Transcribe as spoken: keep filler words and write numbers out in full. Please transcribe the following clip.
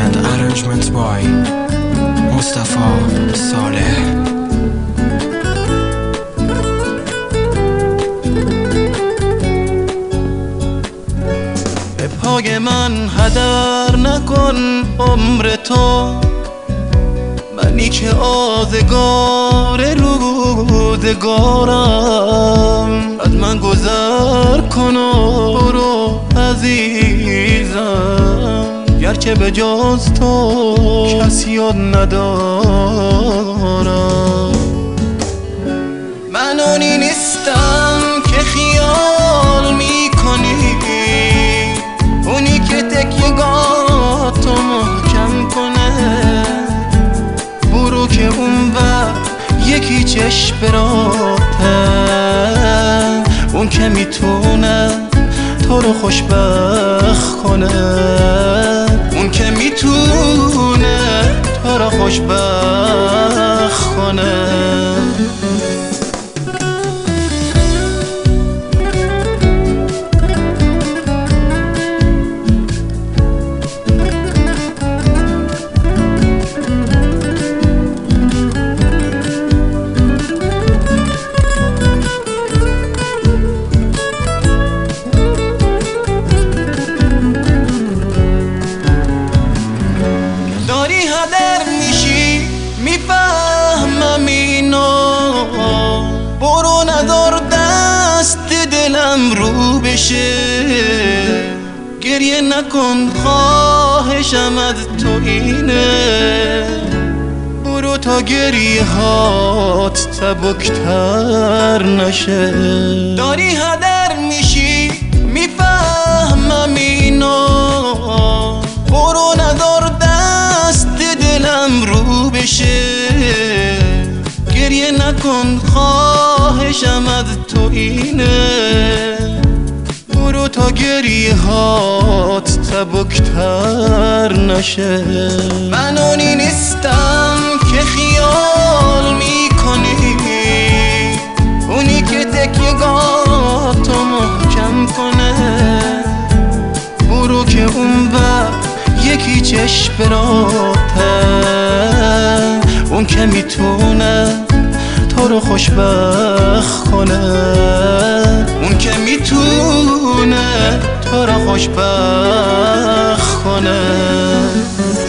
and arrangements by Mustafa Saleh. به پای من هدر نکن عمر تو، منی که آزگار روزگارم. از من گذر کن و برو عزیزم، گرچه به جز تو کسی یاد ندارم. من اونی نیستم که خیال میکنی، اونی که تکیه‌گاهاتو محکم کنه. برو که اون وقت یکی چشم براته، اون که میتونه تو رو خوشبخت کنه. اون که میتونه تو رو خوشبخت کنه. میفهمم اینو، برو ندار دست دلم رو بشه. گریه نکن خواهشم از تو اینه، برو تا گریه هات سبکتر نشه. داری هدر میشی میفهمم اینو، برو ندار دست دلم رو بشه. گریه نکن خواهشم از تو اینه، برو تا گریه هات سبکتر نشه. من اونی نیستم که خیال میکنی، اونی که تکیه‌گاهاتو محکم کنه. برو که اون وقت یکی چشم براته، اون که میتونه تو رو خوشبخت کنه. اون که میتونه تو رو خوشبخت کنه.